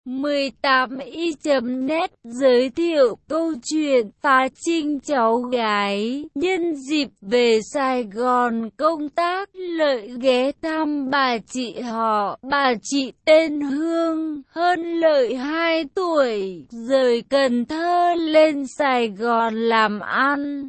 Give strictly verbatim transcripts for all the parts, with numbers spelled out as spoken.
mười tám y chấm net giới thiệu câu chuyện phá trinh cháu gái. Nhân dịp về Sài Gòn công tác, Lợi ghé thăm bà chị họ. Bà chị tên Hương, hơn Lợi hai tuổi, rời Cần Thơ lên Sài Gòn làm ăn.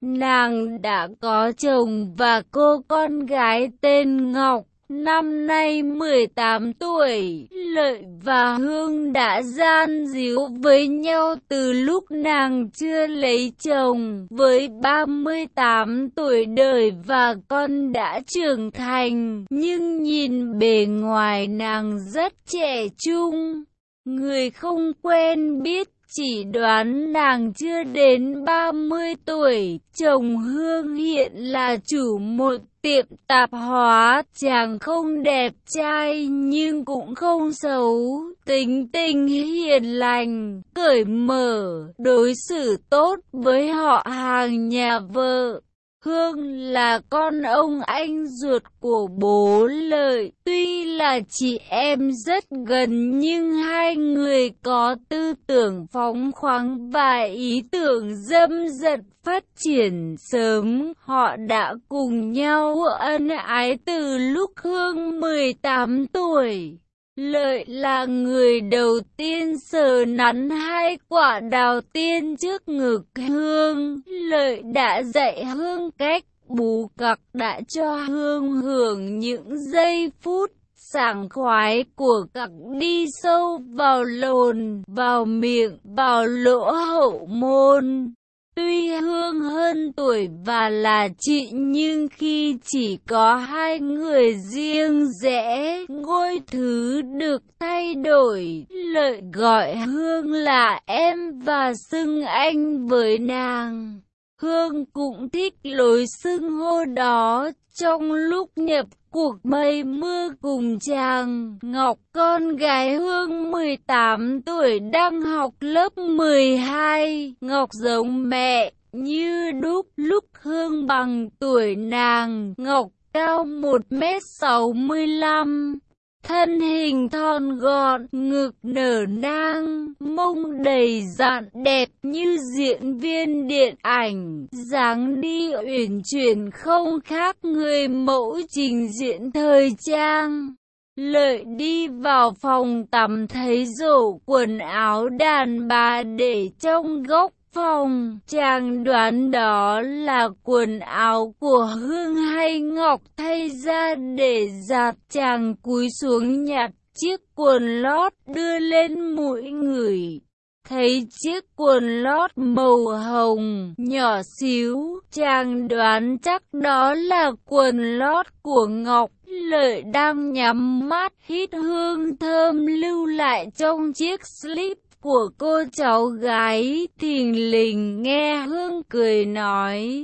Nàng đã có chồng và cô con gái tên Ngọc, năm nay mười tám tuổi. Lợi và Hương đã gian díu với nhau từ lúc nàng chưa lấy chồng. Với ba mươi tám tuổi đời và con đã trưởng thành, nhưng nhìn bề ngoài nàng rất trẻ trung. Người không quen biết chỉ đoán nàng chưa đến ba mươi tuổi. Chồng Hương hiện là chủ một tiệm tạp hóa. Chàng không đẹp trai nhưng cũng không xấu, tính tình hiền lành, cởi mở, đối xử tốt với họ hàng nhà vợ. Hương là con ông anh ruột của bố Lợi. Tuy là chị em rất gần nhưng hai người có tư tưởng phóng khoáng và ý tưởng dâm dật phát triển sớm. Họ đã cùng nhau ân ái từ lúc Hương mười tám tuổi. Lợi là người đầu tiên sờ nắn hai quả đào tiên trước ngực Hương. Lợi đã dạy Hương cách bú cặc, đã cho Hương hưởng những giây phút sảng khoái của cặc đi sâu vào lồn, vào miệng, vào lỗ hậu môn. Tuy Hương hơn tuổi và là chị nhưng khi chỉ có hai người riêng rẽ, ngôi thứ được thay đổi. Lợi gọi Hương là em và xưng anh với nàng. Hương cũng thích lối xưng hô đó. Trong lúc nhập cuộc mây mưa cùng chàng, Ngọc con gái Hương mười tám tuổi đang học lớp mười hai. Ngọc giống mẹ như đúc. Lúc Hương bằng tuổi nàng, Ngọc cao một mét sáu mươi lăm. Thân hình thon gọn, ngực nở nang, mông đầy dạn, đẹp như diễn viên điện ảnh. Dáng đi uyển chuyển không khác người mẫu trình diễn thời trang. Lợi đi vào phòng tắm thấy rổ quần áo đàn bà để trong góc phòng. Chàng đoán đó là quần áo của Hương hay Ngọc thay ra để giặt. Chàng cúi xuống nhặt chiếc quần lót đưa lên mũi ngửi. Thấy chiếc quần lót màu hồng, nhỏ xíu, chàng đoán chắc đó là quần lót của Ngọc. Lợi đang nhắm mắt hít hương thơm lưu lại trong chiếc slip của cô cháu gái, thình lình nghe Hương cười nói: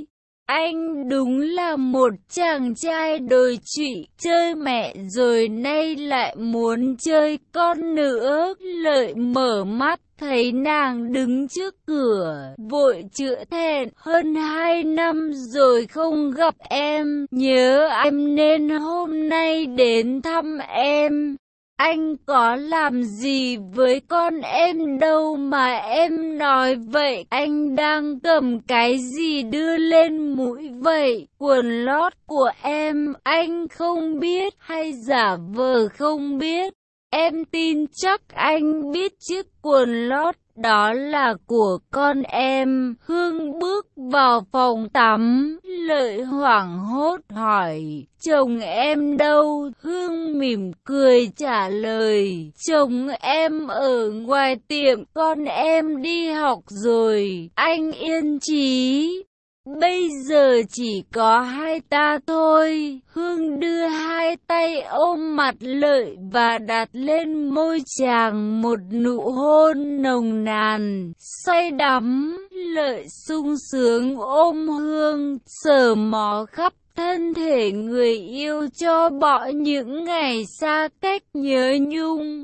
anh đúng là một chàng trai đồi trụy, chơi mẹ rồi nay lại muốn chơi con nữa. Lợi mở mắt thấy nàng đứng trước cửa, vội chữa thẹn: hơn hai năm rồi không gặp em, nhớ em nên hôm nay đến thăm em. Anh có làm gì với con em đâu mà em nói vậy? Anh đang cầm cái gì đưa lên mũi vậy? Quần lót của em, anh không biết hay giả vờ không biết? Em tin chắc anh biết chiếc quần lót đó là của con em. Hương bước vào phòng tắm. Lợi hoảng hốt hỏi: chồng em đâu? Hương mỉm cười trả lời: chồng em ở ngoài tiệm, con em đi học rồi, anh yên chí. Bây giờ chỉ có hai ta thôi. Hương đưa hai tay ôm mặt Lợi và đặt lên môi chàng một nụ hôn nồng nàn, say đắm. Lợi sung sướng ôm Hương, sờ mó khắp thân thể người yêu cho bỏ những ngày xa cách nhớ nhung.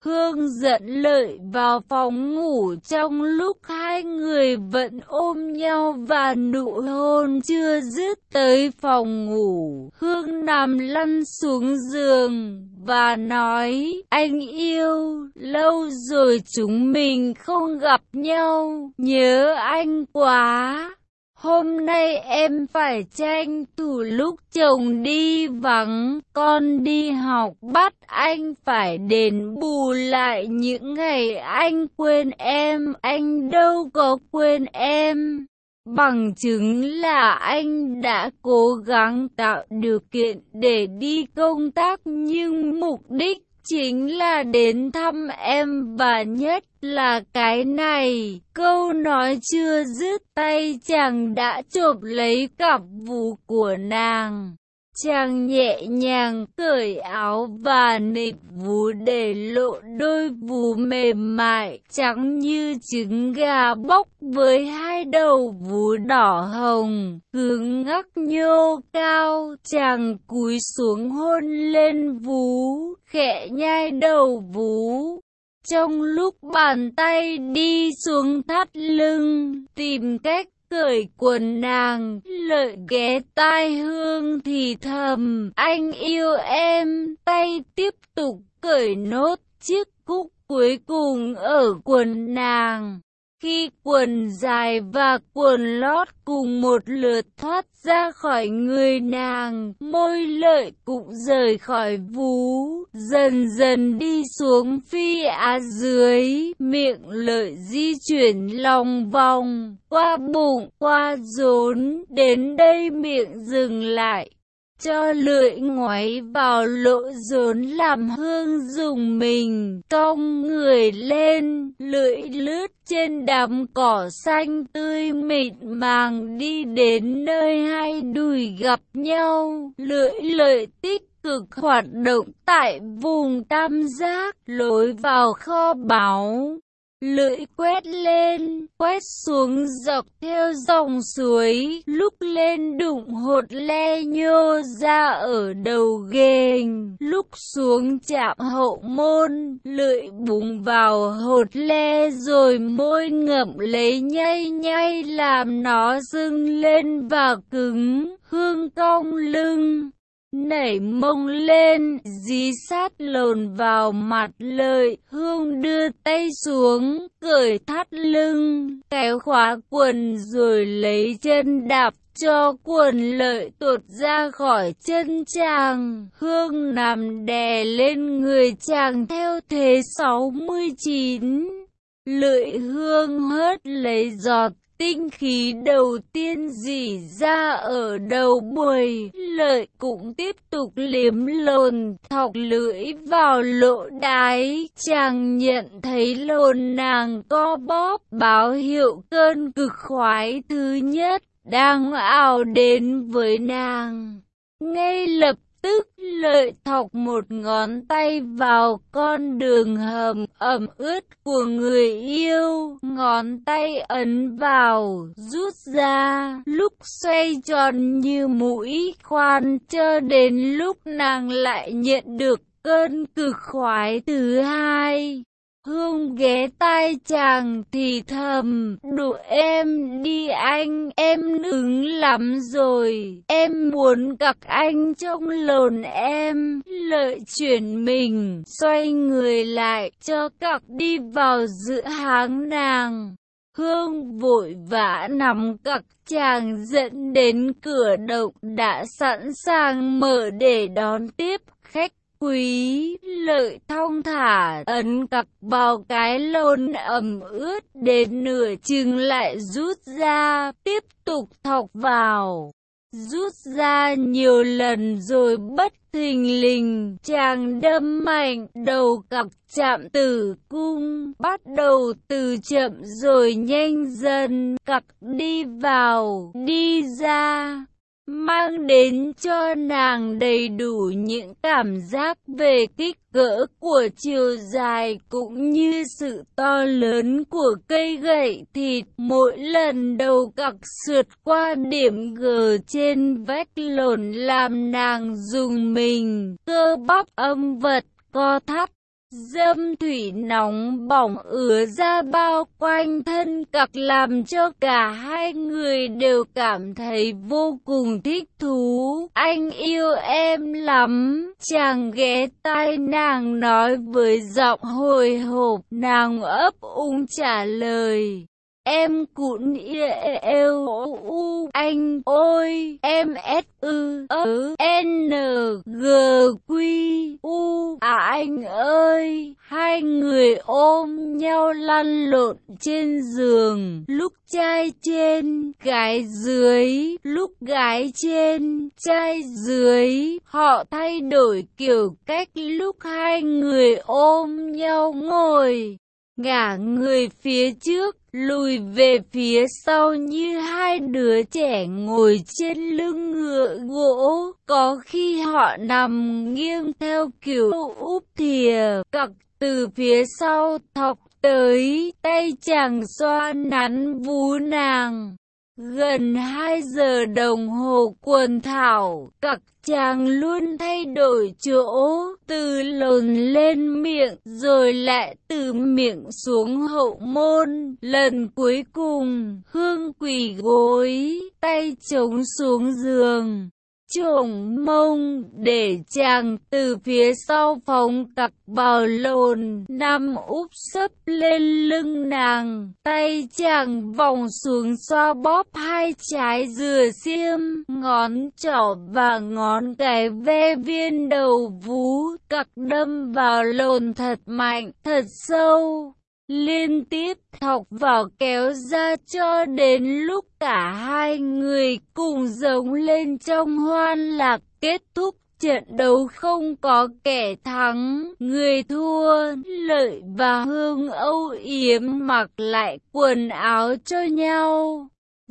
Hương dẫn Lợi vào phòng ngủ trong lúc hai người vẫn ôm nhau và nụ hôn chưa dứt. Tới phòng ngủ, Hương nằm lăn xuống giường và nói: anh yêu, lâu rồi chúng mình không gặp nhau, nhớ anh quá. Hôm nay em phải tranh thủ lúc chồng đi vắng, con đi học, bắt anh phải đền bù lại những ngày anh quên em. Anh đâu có quên em. Bằng chứng là anh đã cố gắng tạo điều kiện để đi công tác, nhưng mục đích chính là đến thăm em, và nhất là cái này. Câu nói chưa dứt, tay chàng đã chộp lấy cặp vú của nàng. Chàng nhẹ nhàng cởi áo và nịt vú để lộ đôi vú mềm mại trắng như trứng gà bóc với hai đầu vú đỏ hồng cứng ngắc nhô cao. Chàng cúi xuống hôn lên vú, khẽ nhai đầu vú. Trong lúc bàn tay đi xuống thắt lưng tìm cách cởi quần nàng, Lợi ghé tai Hương thì thầm: anh yêu em. Tay tiếp tục cởi nốt chiếc cúc cuối cùng ở quần nàng. Khi quần dài và quần lót cùng một lượt thoát ra khỏi người nàng, môi Lợi cũng rời khỏi vú, dần dần đi xuống phi á dưới. Miệng Lợi di chuyển lòng vòng, qua bụng, qua rốn, đến đây miệng dừng lại, cho lưỡi ngoáy vào lỗ rốn làm Hương dùng mình, cong người lên, lưỡi lướt trên đám cỏ xanh tươi mịn màng đi đến nơi hai đùi gặp nhau. Lưỡi Lợi tích cực hoạt động tại vùng tam giác, lối vào kho báu. Lưỡi quét lên, quét xuống dọc theo dòng suối, lúc lên đụng hột le nhô ra ở đầu ghềnh, lúc xuống chạm hậu môn. Lưỡi búng vào hột le rồi môi ngậm lấy nhay nhay làm nó sưng lên và cứng. Hương cong lưng, nảy mông lên, dí sát lồn vào mặt Lợi. Hương đưa tay xuống, cởi thắt lưng, kéo khóa quần rồi lấy chân đạp cho quần Lợi tuột ra khỏi chân chàng. Hương nằm đè lên người chàng theo thế sáu mươi chín. Lưỡi Hương hớt lấy giọt tinh khí đầu tiên rỉ ra ở đầu buồi. Lợi cũng tiếp tục liếm lồn, thọc lưỡi vào lỗ đái. Chàng nhận thấy lồn nàng co bóp, báo hiệu cơn cực khoái thứ nhất đang ào đến với nàng. Ngay lập tức Lợi thọc một ngón tay vào con đường hầm ẩm ướt của người yêu. Ngón tay ấn vào, rút ra, lúc xoay tròn như mũi khoan, cho đến lúc nàng lại nhận được cơn cực khoái thứ hai. Hương ghé tai chàng thì thầm: đủ em đi anh, em nứng lắm rồi, em muốn gặp anh trong lồn em. Lợi chuyển mình, xoay người lại cho cặc đi vào giữa háng nàng. Hương vội vã nắm cặc chàng dẫn đến cửa động đã sẵn sàng mở để đón tiếp khách quý. Lợi thong thả ấn cặc vào cái lồn ẩm ướt đến nửa chừng lại rút ra, tiếp tục thọc vào. Rút ra nhiều lần rồi bất thình lình chàng đâm mạnh, đầu cặc chạm tử cung, bắt đầu từ chậm rồi nhanh dần, cặc đi vào, đi ra, mang đến cho nàng đầy đủ những cảm giác về kích cỡ của chiều dài cũng như sự to lớn của cây gậy thịt. Mỗi lần đầu cặc sượt qua điểm G trên vách lồn làm nàng rùng mình, cơ bắp âm vật co thắt. Dâm thủy nóng bỏng ứa ra bao quanh thân cặc làm cho cả hai người đều cảm thấy vô cùng thích thú. Anh yêu em lắm. Chàng ghé tai nàng nói với giọng hồi hộp. Nàng ấp úng trả lời. Em cũng yêu u anh ôi em s ư ơ n g q u à anh ơi. Hai người ôm nhau lăn lộn trên giường, lúc trai trên gái dưới, lúc gái trên trai dưới. Họ thay đổi kiểu cách lúc hai người ôm nhau ngồi, ngả người phía trước, lùi về phía sau như hai đứa trẻ ngồi trên lưng ngựa gỗ. Có khi họ nằm nghiêng theo kiểu úp thìa, cặc từ phía sau thọc tới, tay chàng xoa nắn vú nàng. Gần hai giờ đồng hồ quần thảo, cặc chàng luôn thay đổi chỗ, từ lồn lên miệng, rồi lại từ miệng xuống hậu môn. Lần cuối cùng, Hương quỳ gối, tay chống xuống giường, chổng mông, để chàng từ phía sau phóng cặc vào lồn, nằm úp sấp lên lưng nàng. Tay chàng vòng xuống xoa bóp hai trái dừa xiêm, ngón trỏ và ngón cái ve viên đầu vú, cặc đâm vào lồn thật mạnh, thật sâu, liên tiếp thọc vào kéo ra cho đến lúc cả hai người cùng giống lên trong hoan lạc. Kết thúc trận đấu không có kẻ thắng, người thua. Lợi và Hương âu yếm mặc lại quần áo cho nhau,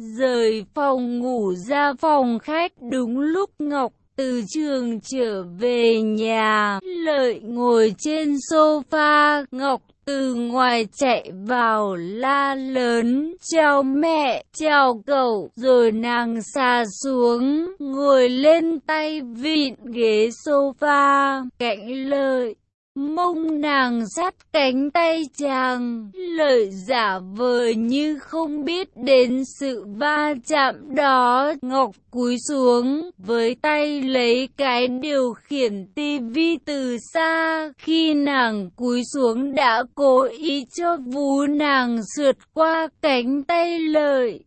rời phòng ngủ ra phòng khách. Đúng lúc Ngọc từ trường trở về nhà, Lợi ngồi trên sofa, Ngọc từ ngoài chạy vào la lớn, chào mẹ, chào cậu, rồi nàng xà xuống, ngồi lên tay vịn ghế sofa, cạnh Lợi. Mông nàng sát cánh tay chàng, Lợi giả vờ như không biết đến sự va chạm đó. Ngọc cúi xuống, với tay lấy cái điều khiển tivi từ xa. Khi nàng cúi xuống đã cố ý cho vú nàng sượt qua cánh tay Lợi.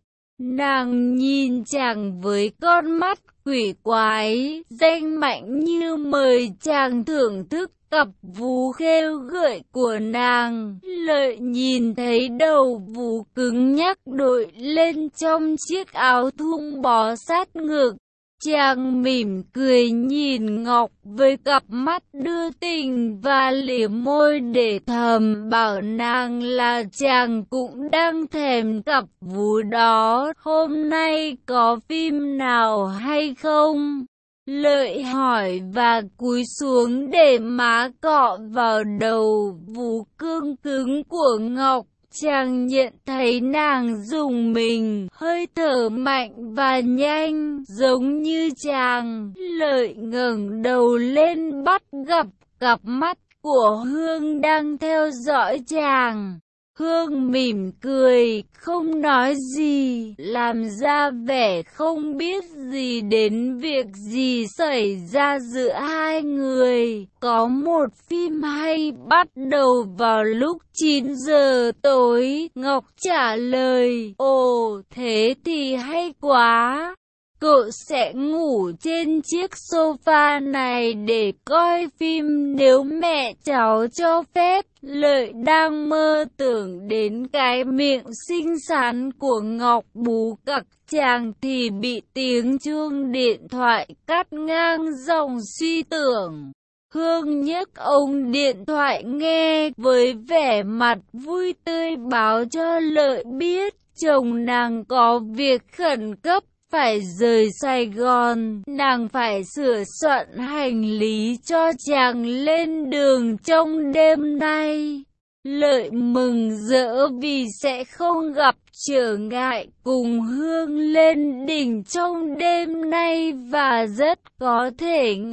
Nàng nhìn chàng với con mắt quỷ quái, danh mạnh như mời chàng thưởng thức cặp vú khêu gợi của nàng. Lợi nhìn thấy đầu vú cứng nhắc đội lên trong chiếc áo thun bó sát ngực. Chàng mỉm cười nhìn Ngọc với cặp mắt đưa tình và liếm môi để thầm bảo nàng là chàng cũng đang thèm cặp vú đó. Hôm nay có phim nào hay không? Lợi hỏi và cúi xuống để má cọ vào đầu vú cương cứng của Ngọc. Chàng nhận thấy nàng dùng mình, hơi thở mạnh và nhanh, giống như chàng. Lợi ngẩng đầu lên bắt gặp cặp mắt của Hương đang theo dõi chàng. Hương mỉm cười, không nói gì, làm ra vẻ không biết gì đến việc gì xảy ra giữa hai người. Có một phim hay bắt đầu vào lúc chín giờ tối. Ngọc trả lời, ồ, thế thì hay quá. Cậu sẽ ngủ trên chiếc sofa này để coi phim nếu mẹ cháu cho phép. Lợi đang mơ tưởng đến cái miệng xinh xắn của Ngọc bú cặc chàng thì bị tiếng chuông điện thoại cắt ngang dòng suy tưởng. Hương nhấc ống điện thoại nghe với vẻ mặt vui tươi báo cho Lợi biết chồng nàng có việc khẩn cấp, phải rời Sài Gòn. Nàng phải sửa soạn hành lý cho chàng lên đường trong đêm nay. Lợi mừng rỡ vì sẽ không gặp trở ngại cùng Hương lên đỉnh trong đêm nay, và rất có thể Ngọc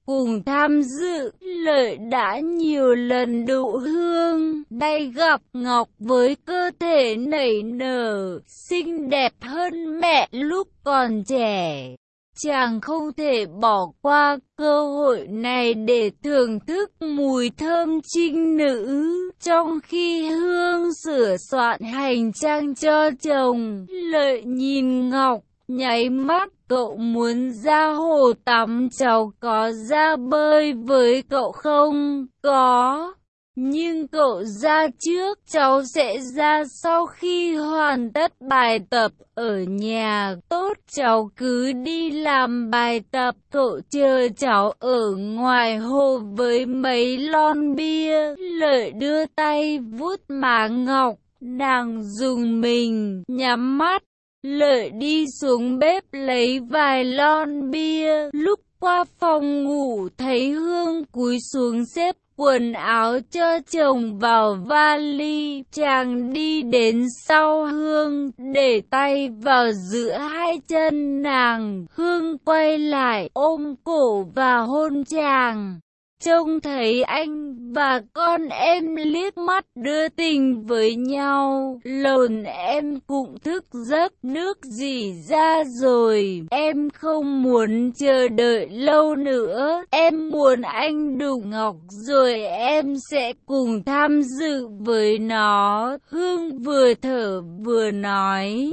cùng tham dự. Lợi đã nhiều lần dụ Hương, nay gặp Ngọc với cơ thể nảy nở, xinh đẹp hơn mẹ lúc còn trẻ. Chàng không thể bỏ qua cơ hội này để thưởng thức mùi thơm trinh nữ. Trong khi Hương sửa soạn hành trang cho chồng, Lợi nhìn Ngọc, nháy mắt. Cậu muốn ra hồ tắm, cháu có ra bơi với cậu không? Có. Nhưng cậu ra trước, cháu sẽ ra sau khi hoàn tất bài tập ở nhà. Tốt, cháu cứ đi làm bài tập, cậu chờ cháu ở ngoài hồ với mấy lon bia. Lợi đưa tay vuốt má Ngọc, nàng dùng mình, nhắm mắt. Lợi đi xuống bếp lấy vài lon bia. Lúc qua phòng ngủ thấy Hương cúi xuống xếp quần áo cho chồng vào vali. Chàng đi đến sau Hương, để tay vào giữa hai chân nàng. Hương quay lại, ôm cổ và hôn chàng. Trông thấy anh và con em liếc mắt đưa tình với nhau. Lồn em cũng thức giấc, nước dỉ ra rồi. Em không muốn chờ đợi lâu nữa. Em muốn anh đụng Ngọc rồi em sẽ cùng tham dự với nó. Hương vừa thở vừa nói.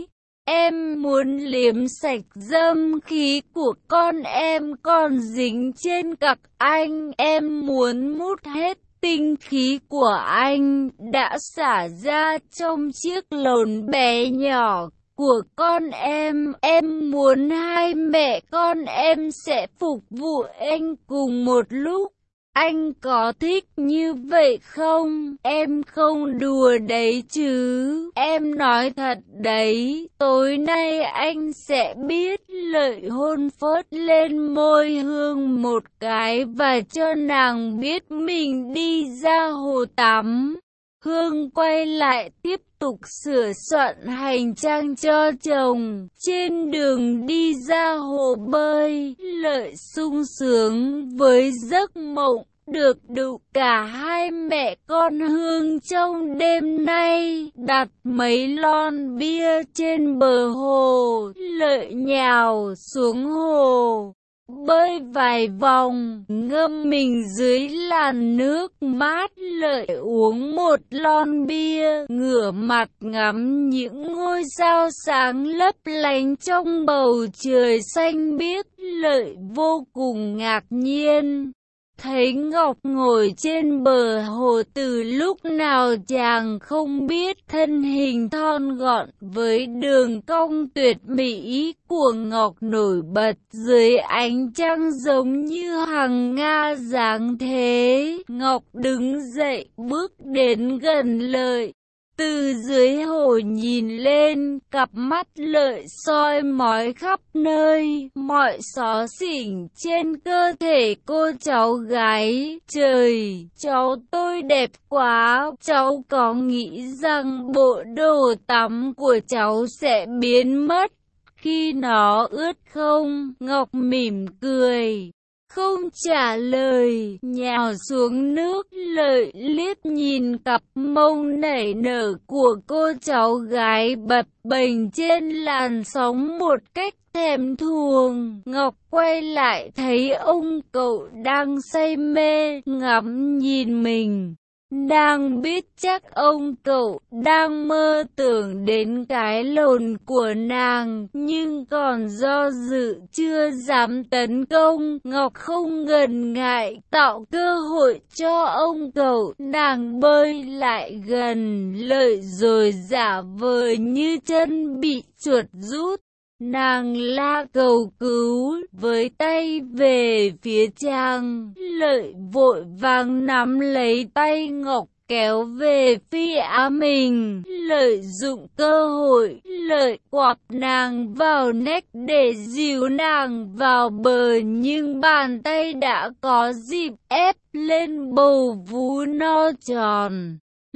Em muốn liếm sạch dâm khí của con em còn dính trên cặc anh. Em muốn mút hết tinh khí của anh đã xả ra trong chiếc lồn bé nhỏ của con em. Em muốn hai mẹ con em sẽ phục vụ anh cùng một lúc. Anh có thích như vậy không? Em không đùa đấy chứ. Em nói thật đấy. Tối nay anh sẽ biết. Lợi hôn phớt lên môi Hương một cái và cho nàng biết mình đi ra hồ tắm. Hương quay lại tiếp tục sửa soạn hành trang cho chồng. Trên đường đi ra hồ bơi, Lợi sung sướng với giấc mộng được đụ cả hai mẹ con Hương trong đêm nay. Đặt mấy lon bia trên bờ hồ, Lợi nhào xuống hồ, bơi vài vòng, ngâm mình dưới làn nước mát. Lợi uống một lon bia, ngửa mặt ngắm những ngôi sao sáng lấp lánh trong bầu trời xanh biếc. Lợi vô cùng ngạc nhiên. Thấy Ngọc ngồi trên bờ hồ từ lúc nào chàng không biết. Thân hình thon gọn với đường cong tuyệt mỹ của Ngọc nổi bật dưới ánh trăng giống như hằng nga dáng thế. Ngọc đứng dậy bước đến gần Lợi. Từ dưới hồ nhìn lên, cặp mắt Lợi soi mói khắp nơi, mọi xó xỉnh trên cơ thể cô cháu gái. Trời, cháu tôi đẹp quá, cháu có nghĩ rằng bộ đồ tắm của cháu sẽ biến mất khi nó ướt không? Ngọc mỉm cười, không trả lời, nhào xuống nước. Lợi liếc nhìn cặp mông nảy nở của cô cháu gái bập bềnh trên làn sóng một cách thèm thuồng. Ngọc quay lại thấy ông cậu đang say mê ngắm nhìn mình. Nàng biết chắc ông cậu đang mơ tưởng đến cái lồn của nàng, nhưng còn do dự chưa dám tấn công. Ngọc không ngần ngại tạo cơ hội cho ông cậu. Nàng bơi lại gần Lợi rồi giả vờ như chân bị chuột rút. Nàng la cầu cứu với tay về phía chàng. Lợi vội vàng nắm lấy tay Ngọc kéo về phía mình. Lợi dụng cơ hội, Lợi quặp nàng vào nách để dìu nàng vào bờ, nhưng bàn tay đã có dịp ép lên bầu vú no tròn.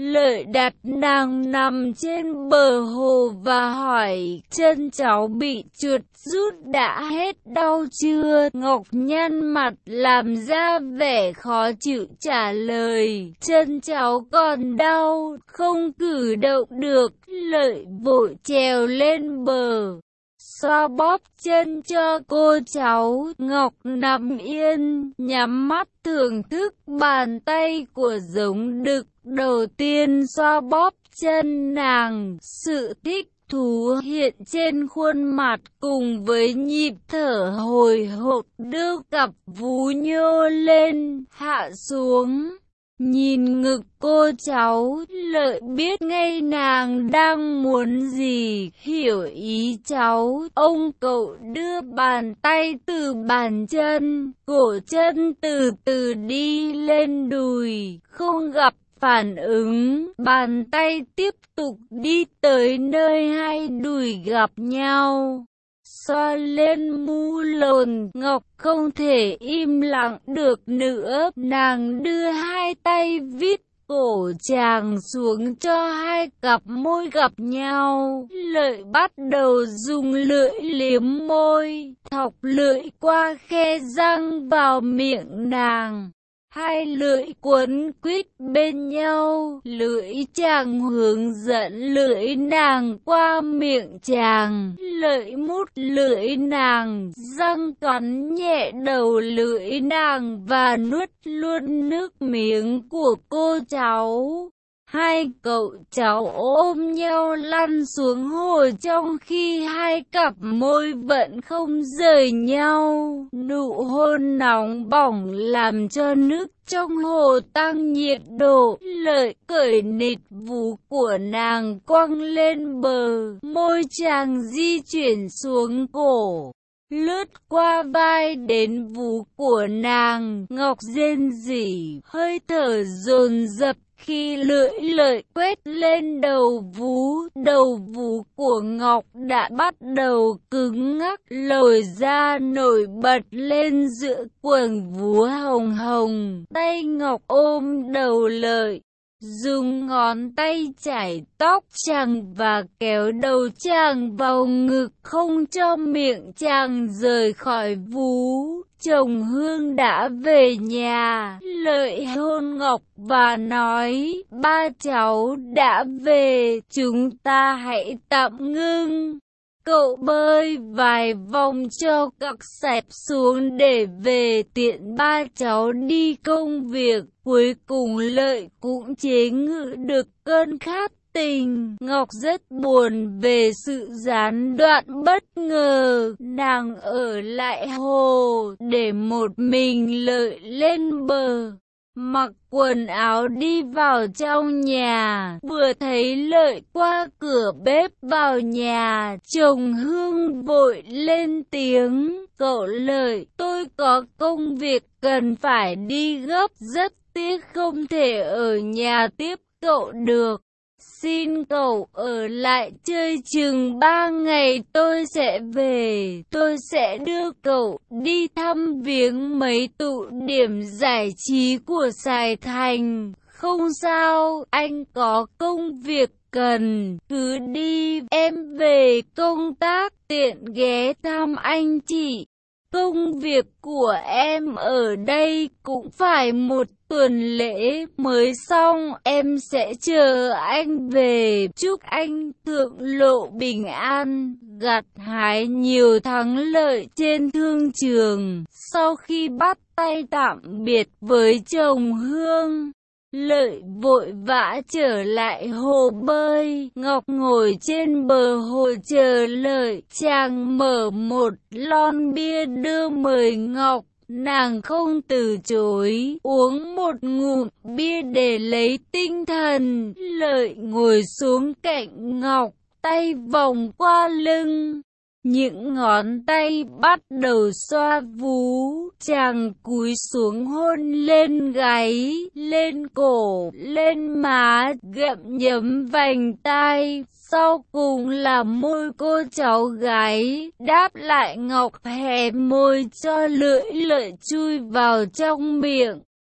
Lợi đặt nàng nằm trên bờ hồ và hỏi, chân cháu bị chuột rút đã hết đau chưa? Ngọc nhăn mặt làm ra vẻ khó chịu trả lời, chân cháu còn đau, không cử động được. Lợi vội trèo lên bờ, xoa bóp chân cho cô cháu. Ngọc nằm yên, nhắm mắt thưởng thức bàn tay của giống đực đầu tiên xoa bóp chân nàng. Sự thích thú hiện trên khuôn mặt cùng với nhịp thở hồi hộp đưa cặp vú nhô lên, hạ xuống. Nhìn ngực cô cháu, Lợi biết ngay nàng đang muốn gì, hiểu ý cháu. Ông cậu đưa bàn tay từ bàn chân, cổ chân từ từ đi lên đùi, không gặp phản ứng. Bàn tay tiếp tục đi tới nơi hai đùi gặp nhau, xoa lên mu lồn. Ngọc không thể im lặng được nữa, nàng đưa hai tay vít cổ chàng xuống cho hai cặp môi gặp nhau. Lợi bắt đầu dùng lưỡi liếm môi, thọc lưỡi qua khe răng vào miệng nàng. Hai lưỡi quấn quýt bên nhau, lưỡi chàng hướng dẫn lưỡi nàng qua miệng chàng. Lợi mút lưỡi nàng, răng cắn nhẹ đầu lưỡi nàng và nuốt luôn nước miếng của cô cháu. Hai cậu cháu ôm nhau lăn xuống hồ trong khi hai cặp môi vẫn không rời nhau. Nụ hôn nóng bỏng làm cho nước trong hồ tăng nhiệt độ. Lợi cởi nịt vú của nàng quăng lên bờ, môi chàng di chuyển xuống cổ, lướt qua vai đến vú của nàng. Ngọc rên rỉ, hơi thở dồn dập khi lưỡi Lợi quét lên đầu vú. Đầu vú của Ngọc đã bắt đầu cứng ngắc, lồi ra nổi bật lên giữa quầng vú hồng hồng. Tay Ngọc ôm đầu Lợi, dùng ngón tay chải tóc chàng và kéo đầu chàng vào ngực, không cho miệng chàng rời khỏi vú. Chồng Hương đã về nhà. Lợi hôn Ngọc và nói, ba cháu đã về, chúng ta hãy tạm ngưng. Cậu bơi vài vòng cho cặc sẹp xuống để về tiện ba cháu đi công việc. Cuối cùng Lợi cũng chế ngự được cơn khát tình. Ngọc rất buồn về sự gián đoạn bất ngờ. Nàng ở lại hồ để một mình Lợi lên bờ, mặc quần áo đi vào trong nhà. Vừa thấy Lợi qua cửa bếp vào nhà, chồng Hương vội lên tiếng, cậu Lợi, tôi có công việc cần phải đi gấp, rất tiếc không thể ở nhà tiếp cậu được. Xin cậu ở lại chơi chừng ba ngày, tôi sẽ về. Tôi sẽ đưa cậu đi thăm viếng mấy tụ điểm giải trí của Sài Thành. Không sao, anh có công việc cần, cứ đi. Em về công tác tiện ghé thăm anh chị. Công việc của em ở đây cũng phải một tuần lễ mới xong, em sẽ chờ anh về. Chúc anh thượng lộ bình an, gặt hái nhiều thắng lợi trên thương trường. Sau khi bắt tay tạm biệt với chồng Hương, Lợi vội vã trở lại hồ bơi. Ngọc ngồi trên bờ hồ chờ Lợi. Chàng mở một lon bia đưa mời Ngọc. Nàng không từ chối, uống một ngụm bia để lấy tinh thần. Lợi ngồi xuống cạnh Ngọc, tay vòng qua lưng, những ngón tay bắt đầu xoa vú. Chàng cúi xuống hôn lên gáy, lên cổ, lên má, gặm nhấm vành tai. Sau cùng là môi cô cháu gái. Đáp lại Ngọc hé môi cho lưỡi Lợi chui vào trong miệng.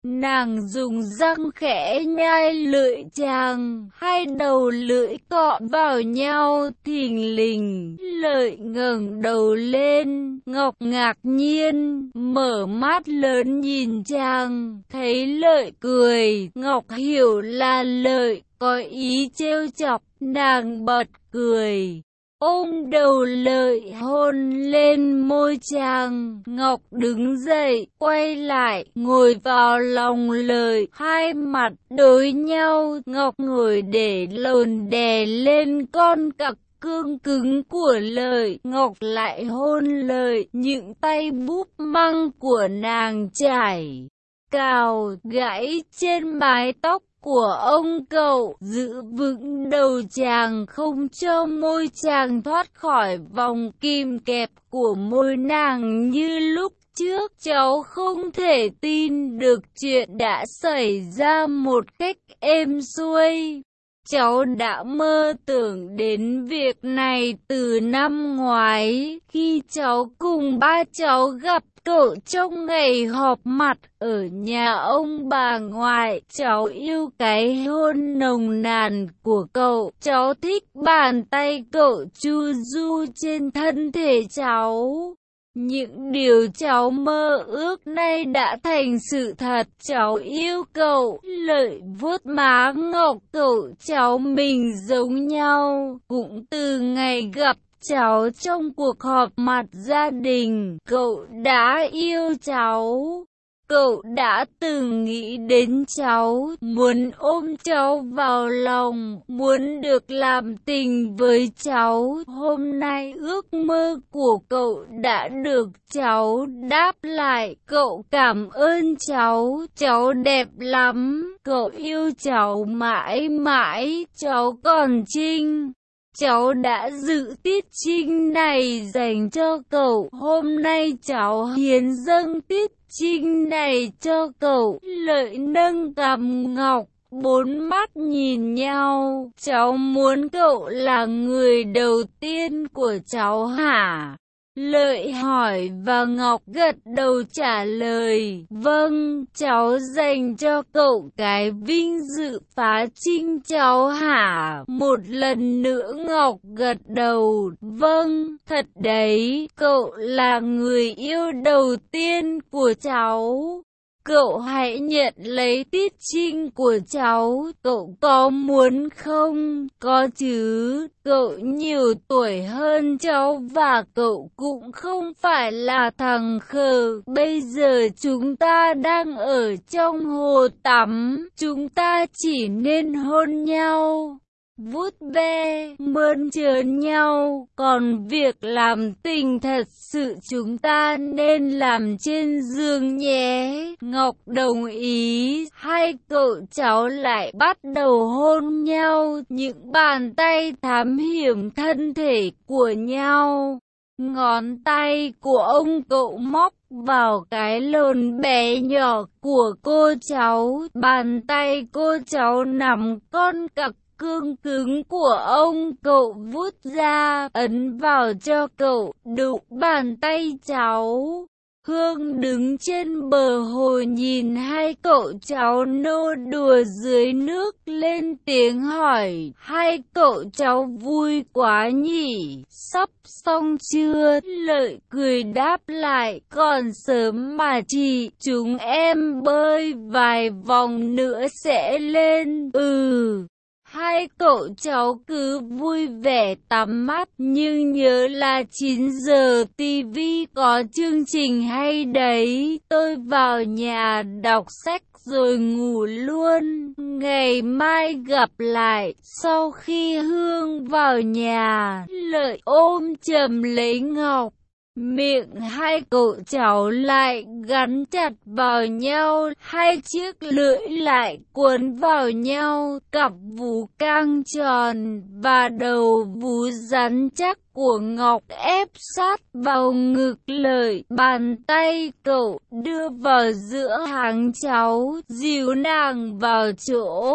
Nàng dùng răng khẽ nhai lưỡi chàng, hai đầu lưỡi cọ vào nhau thình lình. Lợi ngẩng đầu lên, Ngọc ngạc nhiên, mở mắt lớn nhìn chàng, thấy Lợi cười, Ngọc hiểu là Lợi có ý trêu chọc, nàng bật cười. Ôm đầu Lợi hôn lên môi chàng, Ngọc đứng dậy, quay lại, ngồi vào lòng Lợi, hai mặt đối nhau, Ngọc ngồi để lồn đè lên con cặc cương cứng của Lợi, Ngọc lại hôn Lợi, những tay búp măng của nàng chảy, cào, gãy trên mái tóc của ông cậu, giữ vững đầu chàng không cho môi chàng thoát khỏi vòng kìm kẹp của môi nàng như lúc trước. Cháu không thể tin được chuyện đã xảy ra một cách êm xuôi. Cháu đã mơ tưởng đến việc này từ năm ngoái, khi cháu cùng ba cháu gặp cậu trong ngày họp mặt ở nhà ông bà ngoại. Cháu yêu cái hôn nồng nàn của cậu, cháu thích bàn tay cậu chu du trên thân thể cháu. Những điều cháu mơ ước nay đã thành sự thật. Cháu yêu cậu. Lợi vuốt má Ngọc cậu, cháu mình giống nhau. Cũng từ ngày gặp cháu trong cuộc họp mặt gia đình, cậu đã yêu cháu. Cậu đã từng nghĩ đến cháu, muốn ôm cháu vào lòng, muốn được làm tình với cháu. Hôm nay ước mơ của cậu đã được cháu đáp lại. Cậu cảm ơn cháu, cháu đẹp lắm. Cậu yêu cháu mãi mãi, cháu còn Trinh. Cháu đã giữ tiết trinh này dành cho cậu. Hôm nay cháu hiến dâng tiết trinh này cho cậu. Lợi nâng cằm Ngọc, bốn mắt nhìn nhau. Cháu muốn cậu là người đầu tiên của cháu hả? Lợi hỏi và Ngọc gật đầu trả lời. Vâng, cháu dành cho cậu cái vinh dự phá trinh cháu hả? Một lần nữa Ngọc gật đầu. Vâng, thật đấy, cậu là người yêu đầu tiên của cháu. Cậu hãy nhận lấy tiết trinh của cháu, cậu có muốn không? Có chứ, cậu nhiều tuổi hơn cháu và cậu cũng không phải là thằng khờ. Bây giờ chúng ta đang ở trong hồ tắm, chúng ta chỉ nên hôn nhau, vuốt ve, mơn trớn nhau, còn việc làm tình thật sự chúng ta nên làm trên giường nhé. Ngọc đồng ý, hai cậu cháu lại bắt đầu hôn nhau, những bàn tay thám hiểm thân thể của nhau. Ngón tay của ông cậu móc vào cái lồn bé nhỏ của cô cháu, bàn tay cô cháu nắm con cặc cương cứng của ông cậu vuốt ra, ấn vào cho cậu, đụng bàn tay cháu. Hương đứng trên bờ hồ nhìn hai cậu cháu nô đùa dưới nước, lên tiếng hỏi, hai cậu cháu vui quá nhỉ, sắp xong chưa? Lợi cười đáp lại, còn sớm mà chị, chúng em bơi vài vòng nữa sẽ lên. Ừ. Hai cậu cháu cứ vui vẻ tắm mắt, nhưng nhớ là chín giờ ti vi có chương trình hay đấy. Tôi vào nhà đọc sách rồi ngủ luôn. Ngày mai gặp lại. Sau khi Hương vào nhà, Lợi ôm chầm lấy Ngọc. Miệng hai cậu cháu lại gắn chặt vào nhau, hai chiếc lưỡi lại cuốn vào nhau, cặp vú căng tròn và đầu vú rắn chắc của Ngọc ép sát vào ngực Lợi. Bàn tay cậu đưa vào giữa háng cháu, dìu nàng vào chỗ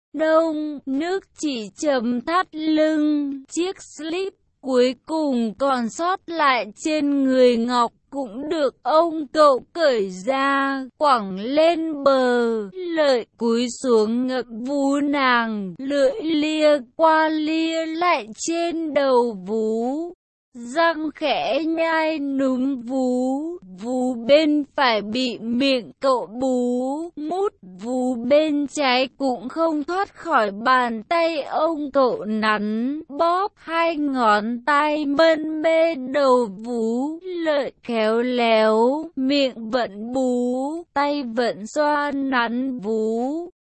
đông, nước chỉ chấm thắt lưng, chiếc slip cuối cùng còn sót lại trên người Ngọc cũng được ông cậu cởi ra, quẳng lên bờ. Lợi cúi xuống ngậm vú nàng, lưỡi lia qua lia lại trên đầu vú. Răng khẽ nhai núm vú, vú bên phải bị miệng cậu bú, mút vú bên trái cũng không thoát khỏi bàn tay ông cậu nắn, bóp hai ngón tay mân mê đầu vú, Lợi khéo léo, miệng vẫn bú, tay vẫn xoa nắn vú.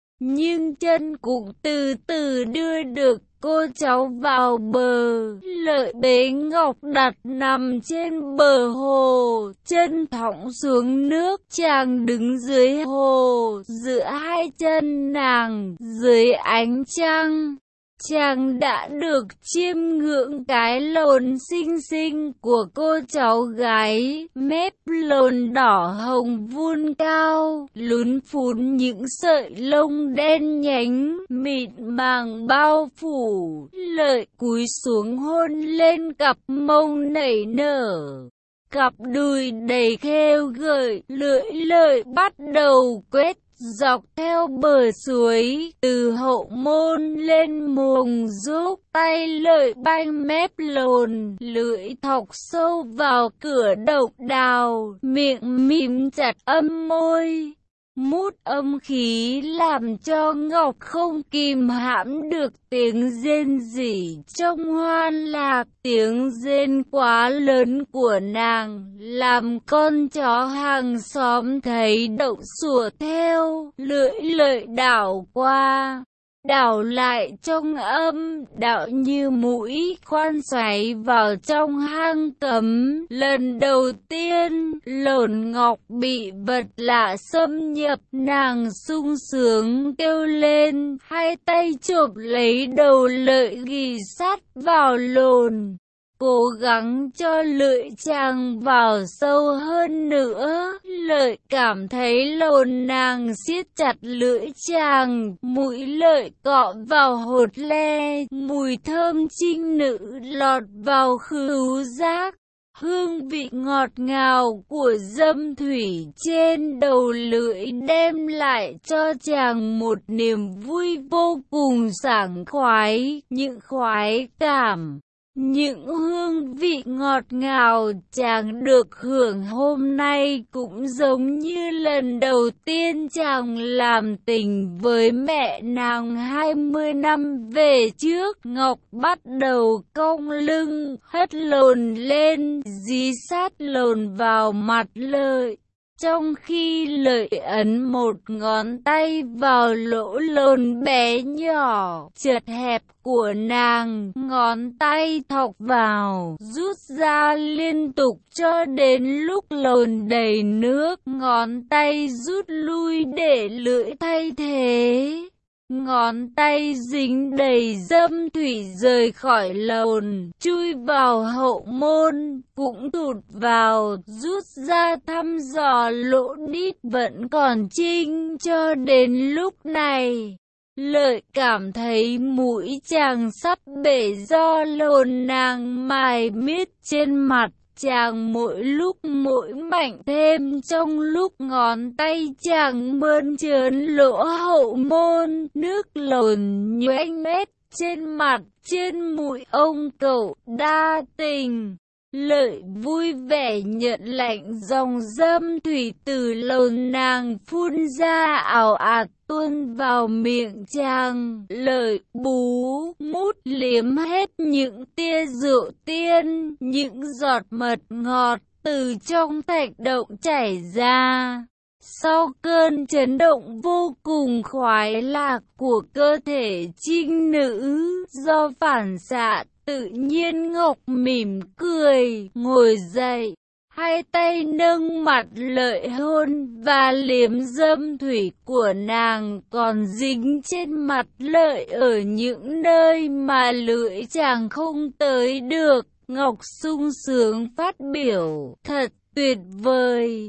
Nhưng chân cũng từ từ đưa được cô cháu vào bờ. Lợi bế Ngọc đặt nằm trên bờ hồ, chân thõng xuống nước, chàng đứng dưới hồ, giữa hai chân nàng, dưới ánh trăng. Chàng đã được chiêm ngưỡng cái lồn xinh xinh của cô cháu gái, mép lồn đỏ hồng vươn cao, lún phún những sợi lông đen nhánh, mịn màng bao phủ. Lợi cúi xuống hôn lên cặp mông nảy nở, cặp đùi đầy khêu gợi, lưỡi Lợi bắt đầu quét dọc theo bờ suối, từ hậu môn lên muồng giúp, tay Lợi banh mép lồn, lưỡi thọc sâu vào cửa độc đào, miệng mím chặt âm môi. Mút âm khí làm cho Ngọc không kìm hãm được tiếng rên rỉ trong hoan lạc. Tiếng rên quá lớn của nàng làm con chó hàng xóm thấy động sủa theo. Lưỡi Lợi đảo qua đảo lại trong âm, đảo như mũi khoan xoáy vào trong hang cấm. Lần đầu tiên lồn Ngọc bị vật lạ xâm nhập, nàng sung sướng kêu lên, hai tay chộp lấy đầu Lợi ghì sát vào lồn, cố gắng cho lưỡi chàng vào sâu hơn nữa. Lợi cảm thấy lồn nàng siết chặt lưỡi chàng, mũi Lợi cọ vào hột le, mùi thơm trinh nữ lọt vào khứu giác. Hương vị ngọt ngào của dâm thủy trên đầu lưỡi đem lại cho chàng một niềm vui vô cùng sảng khoái. Những khoái cảm, những hương vị ngọt ngào chàng được hưởng hôm nay cũng giống như lần đầu tiên chàng làm tình với mẹ nàng hai mươi năm về trước. Ngọc bắt đầu cong lưng, hất lồn lên, dí sát lồn vào mặt Lợi. Trong khi Lợi ấn một ngón tay vào lỗ lồn bé nhỏ, chật hẹp của nàng, ngón tay thọc vào, rút ra liên tục cho đến lúc lồn đầy nước, ngón tay rút lui để lưỡi thay thế. Ngón tay dính đầy dâm thủy rời khỏi lồn, chui vào hậu môn, cũng thụt vào, rút ra thăm dò lỗ đít vẫn còn trinh. Cho đến lúc này, Lợi cảm thấy mũi chàng sắp bể do lồn nàng mài miết trên mặt. Chàng mỗi lúc mỗi mạnh thêm, trong lúc ngón tay chàng mơn trớn lỗ hậu môn, nước lồn nhoẻn mét trên mặt, trên mũi ông cậu đa tình. Lợi vui vẻ nhận lãnh dòng dâm thủy từ lồn nàng phun ra ào ạt tuôn vào miệng chàng. Lợi bú, mút liếm hết những tia rượu tiên, những giọt mật ngọt từ trong thạch động chảy ra. Sau cơn chấn động vô cùng khoái lạc của cơ thể trinh nữ, do phản xạ tự nhiên Ngọc mỉm cười, ngồi dậy, hai tay nâng mặt Lợi hôn và liếm dâm thủy của nàng còn dính trên mặt Lợi ở những nơi mà lưỡi chàng không tới được. Ngọc sung sướng phát biểu, thật tuyệt vời.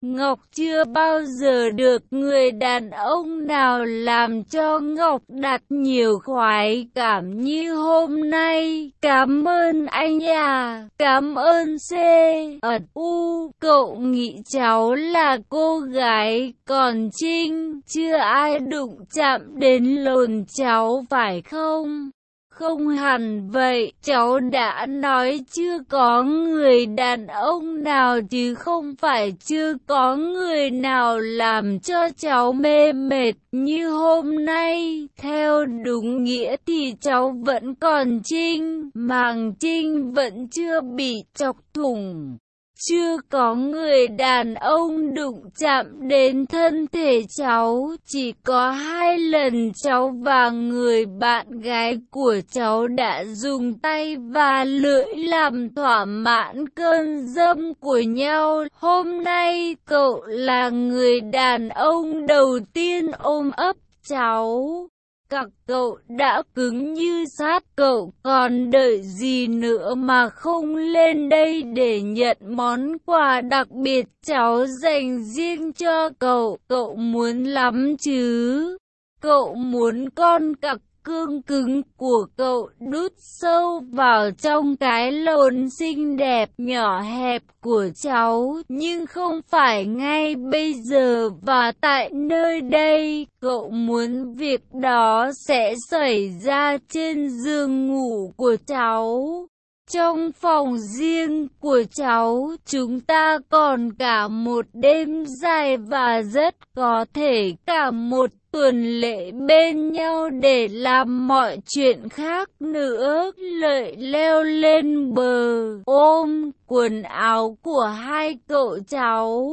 Ngọc chưa bao giờ được người đàn ông nào làm cho Ngọc đặt nhiều khoái cảm như hôm nay. Cảm ơn anh à, cảm ơn C. ẩn U. Cậu nghĩ cháu là cô gái, còn Trinh, chưa ai đụng chạm đến lồn cháu phải không? Không hẳn vậy, cháu đã nói chưa có người đàn ông nào chứ không phải chưa có người nào làm cho cháu mê mệt như hôm nay. Theo đúng nghĩa thì cháu vẫn còn Trinh, màng Trinh vẫn chưa bị chọc thủng. Chưa có người đàn ông đụng chạm đến thân thể cháu, chỉ có hai lần cháu và người bạn gái của cháu đã dùng tay và lưỡi làm thỏa mãn cơn dâm của nhau. Hôm nay cậu là người đàn ông đầu tiên ôm ấp cháu. Các cậu đã cứng như sắt, cậu còn đợi gì nữa mà không lên đây để nhận món quà đặc biệt cháu dành riêng cho cậu. Cậu muốn lắm chứ? Cậu muốn con cặc cương cứng của cậu đút sâu vào trong cái lồn xinh đẹp nhỏ hẹp của cháu, nhưng không phải ngay bây giờ và tại nơi đây. Cậu muốn việc đó sẽ xảy ra trên giường ngủ của cháu, trong phòng riêng của cháu. Chúng ta còn cả một đêm dài và rất có thể cả một tuần lễ bên nhau để làm mọi chuyện khác nữa. Lợi leo lên bờ, ôm quần áo của hai cậu cháu,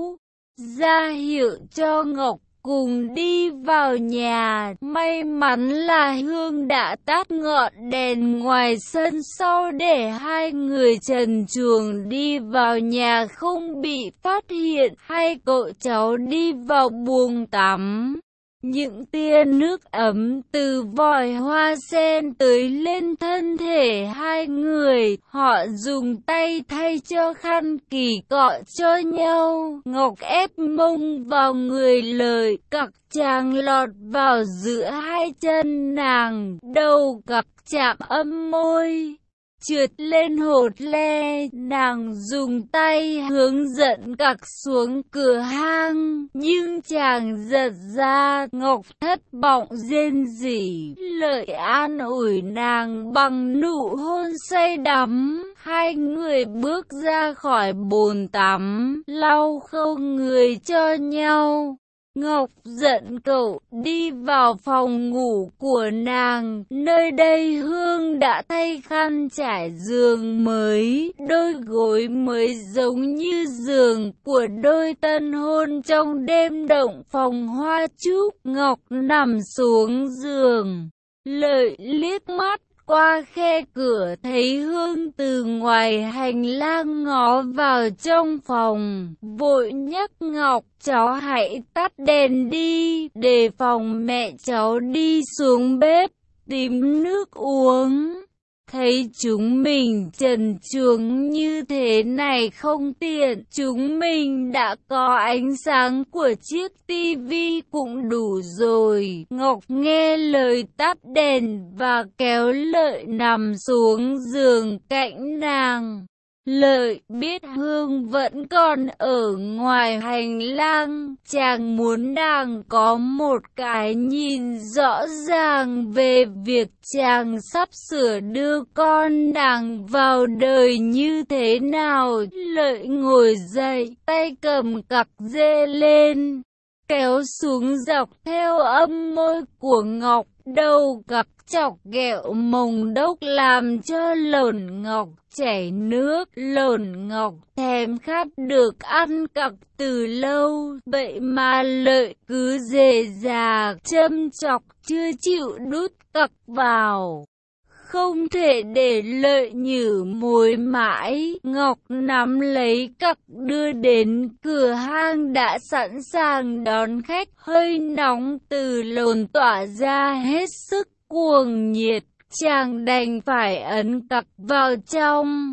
ra hiệu cho Ngọc cùng đi vào nhà. May mắn là Hương đã tắt ngọn đèn ngoài sân sau để hai người trần truồng đi vào nhà không bị phát hiện. Hai cậu cháu đi vào buồng tắm. Những tia nước ấm từ vòi hoa sen tưới lên thân thể hai người. Họ dùng tay thay cho khăn kỳ cọ cho nhau. Ngọc ép mông vào người Lợi, cặc chàng lọt vào giữa hai chân nàng. Đầu cặc chạm âm môi, trượt lên hột le. Nàng dùng tay hướng dẫn cặc xuống cửa hang, nhưng chàng giật ra. Ngọc thất vọng rên rỉ. Lợi an ủi nàng bằng nụ hôn say đắm. Hai người bước ra khỏi bồn tắm, lau khô người cho nhau. Ngọc giận cậu đi vào phòng ngủ của nàng. Nơi đây Hương đã thay khăn trải giường mới, đôi gối mới giống như giường của đôi tân hôn trong đêm động phòng hoa trúc. Ngọc nằm xuống giường, Lợi liếc mắt qua khe cửa thấy Hương từ ngoài hành lang ngó vào trong phòng, vội nhắc Ngọc: cháu hãy tắt đèn đi, để phòng mẹ cháu đi xuống bếp tìm nước uống. Thấy chúng mình trần truồng như thế này không tiện, chúng mình đã có ánh sáng của chiếc tivi cũng đủ rồi. Ngọc nghe lời tắt đèn và kéo Lợi nằm xuống giường cạnh nàng. Lợi biết Hương vẫn còn ở ngoài hành lang, chàng muốn nàng có một cái nhìn rõ ràng về việc chàng sắp sửa đưa con nàng vào đời như thế nào. Lợi ngồi dậy, tay cầm cặc dê lên, kéo xuống dọc theo âm môi của Ngọc. Đầu cặc chọc ghẹo mồng đốc làm cho Lồn Ngọc chảy nước. Lồn Ngọc thèm khát được ăn cặc từ lâu, vậy mà Lợi cứ dề dà châm chọc chưa chịu đút cặc vào. Không thể để Lợi nhử mồi mãi. Ngọc nắm lấy cặc đưa đến cửa hang đã sẵn sàng đón khách. Hơi nóng từ Lồn tỏa ra hết sức cuồng nhiệt, chàng đành phải ấn cặc vào trong.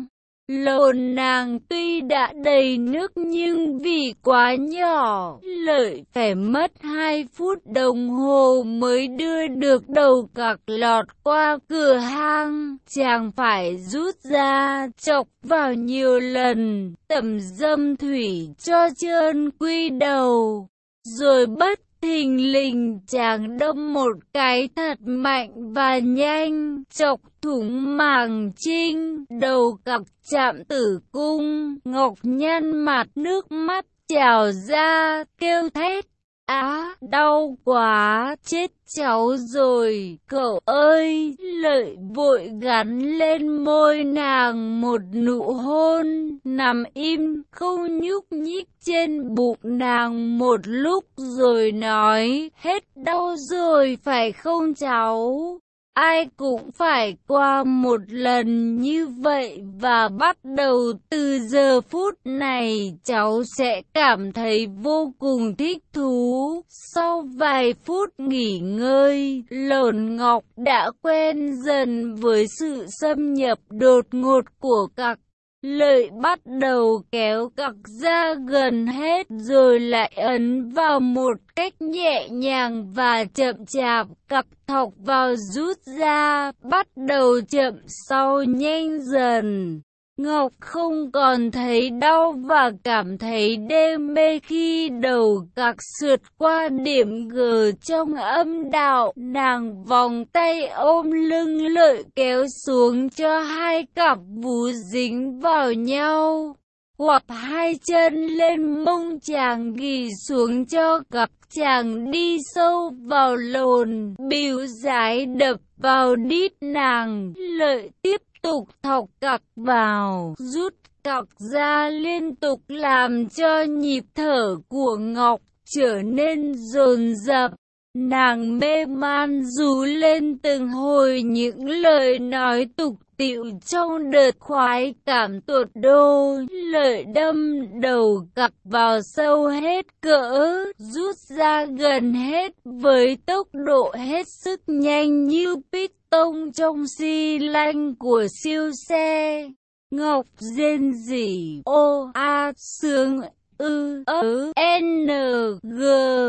Lồn nàng tuy đã đầy nước nhưng vì quá nhỏ, Lợi phải mất hai phút đồng hồ mới đưa được đầu cặc lọt qua cửa hang. Chàng phải rút ra, chọc vào nhiều lần, tẩm dâm thủy cho trơn quy đầu. Rồi bất thình lình chàng đâm một cái thật mạnh và nhanh, chọc thủng màng trinh, đầu cặc chạm tử cung. Ngọc nhăn mặt, nước mắt trào ra, kêu thét: Á, đau quá, chết cháu rồi, cậu ơi. Lợi vội gắn lên môi nàng một nụ hôn, nằm im không nhúc nhích trên bụng nàng một lúc rồi nói: Hết đau rồi phải không cháu? Ai cũng phải qua một lần như vậy, và bắt đầu từ giờ phút này cháu sẽ cảm thấy vô cùng thích thú. Sau vài phút nghỉ ngơi, Lồn Ngọc đã quen dần với sự xâm nhập đột ngột của cặc. Lợi bắt đầu kéo cặc ra gần hết rồi lại ấn vào một cách nhẹ nhàng và chậm chạp. Cặc thọc vào rút ra, bắt đầu chậm sau nhanh dần. Ngọc không còn thấy đau và cảm thấy đê mê khi đầu cặc sượt qua điểm G trong âm đạo. Nàng vòng tay ôm lưng Lợi kéo xuống cho hai cặp vú dính vào nhau, hoặc hai chân lên mông chàng ghì xuống cho cặp chàng đi sâu vào lồn, bíu dái đập vào đít nàng. Lợi tiếp tục thọc cặc vào, rút cặc ra liên tục làm cho nhịp thở của Ngọc trở nên dồn dập. Nàng mê man rú lên từng hồi những lời nói tục tĩu trong đợt khoái cảm tột độ. Lợi đâm đầu cặc vào sâu hết cỡ, rút ra gần hết với tốc độ hết sức nhanh như piston trong xi lanh của siêu xe. Ngọc rên rỉ: Ô a sướng ư ớ n g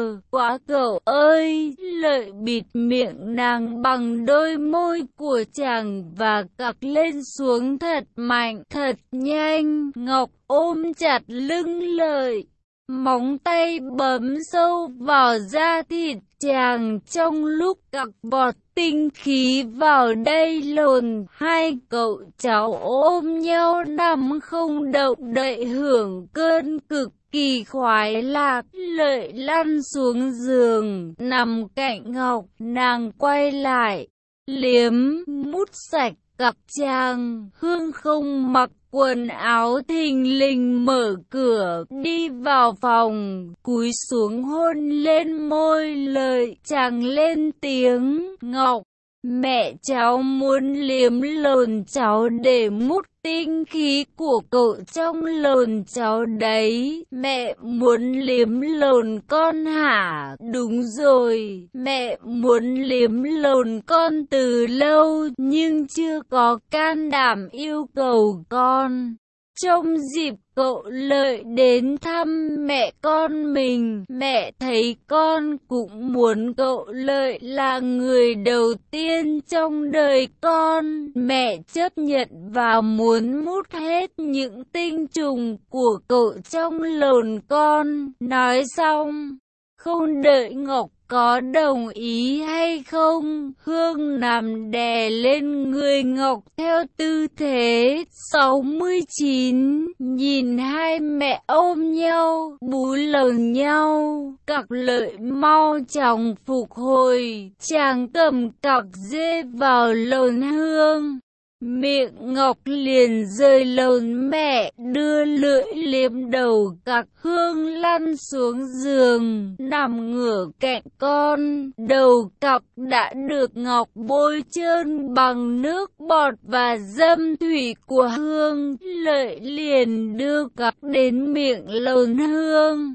quá cậu ơi. Lợi bịt miệng nàng bằng đôi môi của chàng và cặc lên xuống thật mạnh thật nhanh. Ngọc ôm chặt lưng Lợi, móng tay bấm sâu vào da thịt chàng trong lúc cặc vọt tinh khí vào đây. Lồn hai cậu cháu ôm nhau nằm không động đậy hưởng cơn cực kỳ khoái lạc. Lợi lăn xuống giường, nằm cạnh Ngọc, nàng quay lại, liếm, mút sạch cặc chàng. Hương không mặc quần áo thình lình mở cửa đi vào phòng, cúi xuống hôn lên môi Lợi. Chàng lên tiếng: Ngọc, mẹ cháu muốn liếm lồn cháu để mút tinh khí của cậu trong lồn cháu đấy. Mẹ muốn liếm lồn con hả? Đúng rồi, mẹ muốn liếm lồn con từ lâu nhưng chưa có can đảm yêu cầu con. Trong dịp cậu Lợi đến thăm mẹ con mình, mẹ thấy con cũng muốn cậu Lợi là người đầu tiên trong đời con. Mẹ chấp nhận và muốn mút hết những tinh trùng của cậu trong lồn con. Nói xong, không đợi Ngọc có đồng ý hay không, Hương nằm đè lên người Ngọc theo tư thế sáu mươi chín, nhìn hai mẹ ôm nhau, bú lờn nhau. Cặc Lợi mau chóng phục hồi, chàng cầm cặc dê vào lồn Hương. Miệng Ngọc liền rời lồn mẹ, đưa lưỡi liếm đầu cặc. Hương lăn xuống giường, nằm ngửa cạnh con. Đầu cặc đã được Ngọc bôi trơn bằng nước bọt và dâm thủy của Hương. Lợi liền đưa cặc đến miệng lồn Hương.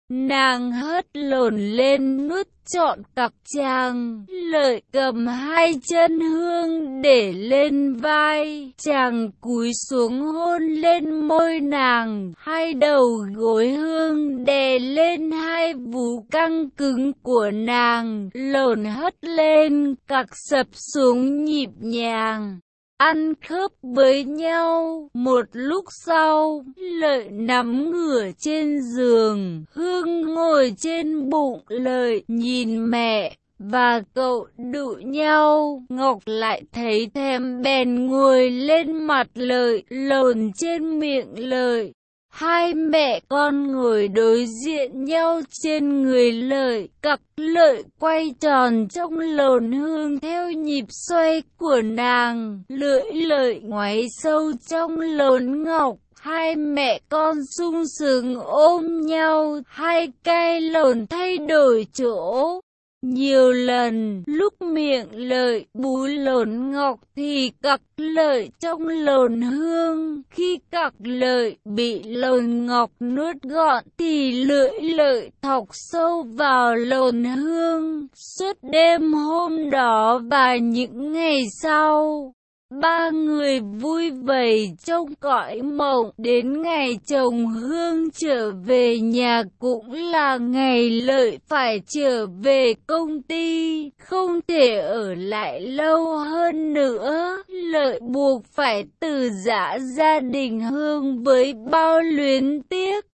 Nàng hất lồn lên nuốt trọn cặp chàng, Lợi cầm hai chân Hương để lên vai, chàng cúi xuống hôn lên môi nàng, hai đầu gối Hương đè lên hai vú căng cứng của nàng, lồn hất lên, cặc sập xuống nhịp nhàng. Ăn khớp với nhau, một lúc sau, Lợi nằm ngửa trên giường, Hương ngồi trên bụng Lợi, nhìn mẹ và cậu đụ nhau. Ngọc lại thấy thèm bèn ngồi lên mặt Lợi, lồn trên miệng Lợi. Hai mẹ con ngồi đối diện nhau trên người Lợi, cặc Lợi quay tròn trong lồn Hương theo nhịp xoay của nàng, lưỡi Lợi ngoáy sâu trong lồn Ngọc. Hai mẹ con sung sướng ôm nhau, hai cái lồn thay đổi chỗ. Nhiều lần, lúc miệng Lợi bú lồn Ngọc thì cặc Lợi trong lồn Hương, khi cặc Lợi bị lồn Ngọc nuốt gọn thì lưỡi Lợi thọc sâu vào lồn Hương. Suốt đêm hôm đó và những ngày sau, ba người vui vầy trong cõi mộng. Đến ngày chồng Hương trở về nhà cũng là ngày Lợi phải trở về công ty, không thể ở lại lâu hơn nữa. Lợi buộc phải từ giã gia đình Hương với bao luyến tiếc.